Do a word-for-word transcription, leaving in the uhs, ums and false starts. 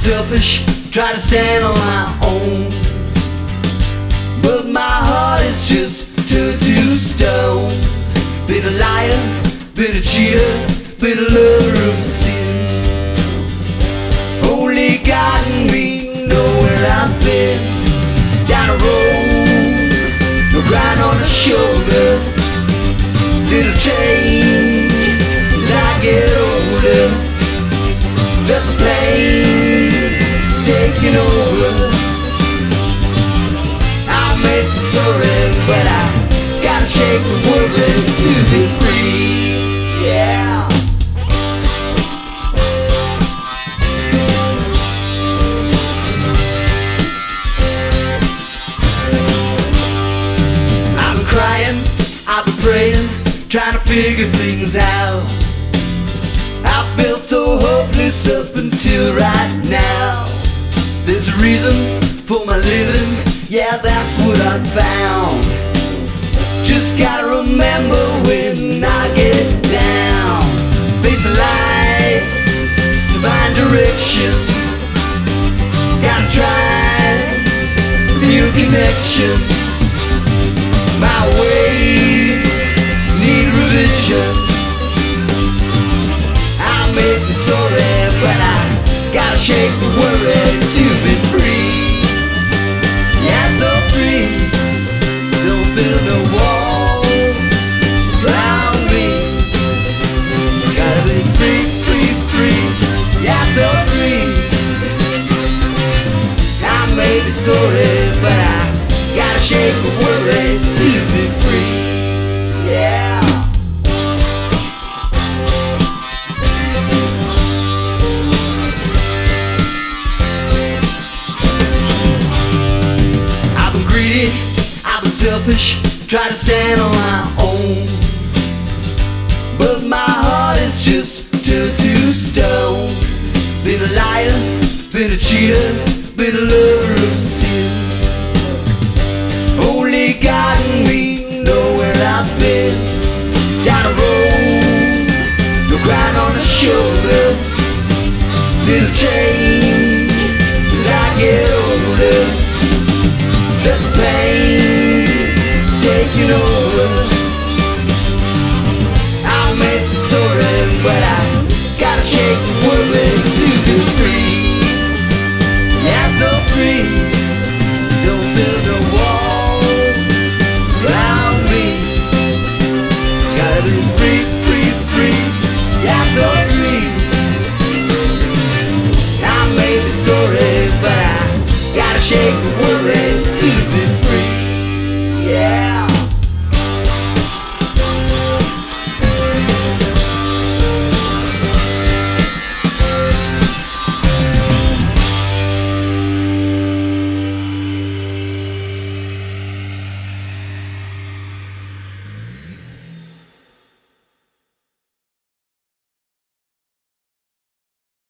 selfish, try to stand on my own, but my heart is just turned to stone. Been a liar, been a cheater, been a lover of sin. Only God and me know where I've been. Down a road, no grind on the shoulder. Little change as I get older. Let the pain taking over. I may be sorry, but I gotta shake the worry to be free. Yeah. I've been crying, I've been praying, trying to figure things out. I felt so hopeless up until right now. There's a reason for my living, yeah, that's what I found. Just gotta remember when I get down. Face the light to find direction. Gotta try new connection. My ways need revision. I may be sorry, but I gotta shake the worry to be free. Yeah, so free. Don't build no walls around me. Gotta be free, free, free. Yeah, so free. I may be sorry, but I gotta shake the worry to be free. Yeah. I've been selfish, try to stand on my own, but my heart is just turned to stone. Been a liar, been a cheater, been a lover of sin. Only God and me know where I've been. Down a road, no grind on the shoulder. Little change as I get older. Let the pain taking over. I may be sorry, but I gotta shake the worry to be free. Yeah, so free. Don't build no walls around me. Gotta be free, free, free. Yeah, so free. I may be sorry, but I gotta shake the worry to be